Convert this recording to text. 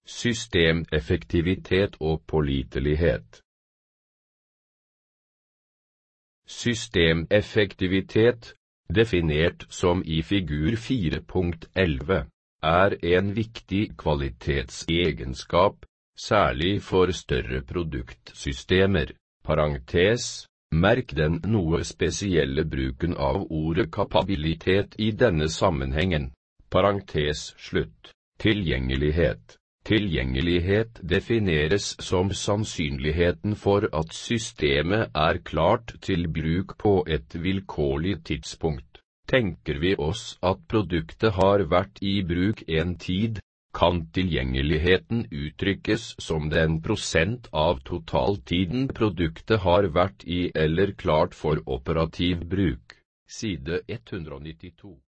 Systemeffektivitet og pålitelighet. Systemeffektivitet, definert som i figur 4.11, en viktig kvalitetsegenskap, særlig for større produktsystemer. Merk den noe spesielle bruken av ordet kapabilitet i denne sammenhengen. Tilgjengelighet. Tilgjengelighet defineres som sannsynligheten for at systemet klart til bruk på et vilkårlig tidspunkt. Tenker vi oss at produktet har vært i bruk en tid, kan tilgjengeligheten uttrykkes som den prosent av totaltiden produktet har vært i eller klart for operativ bruk. Side 192.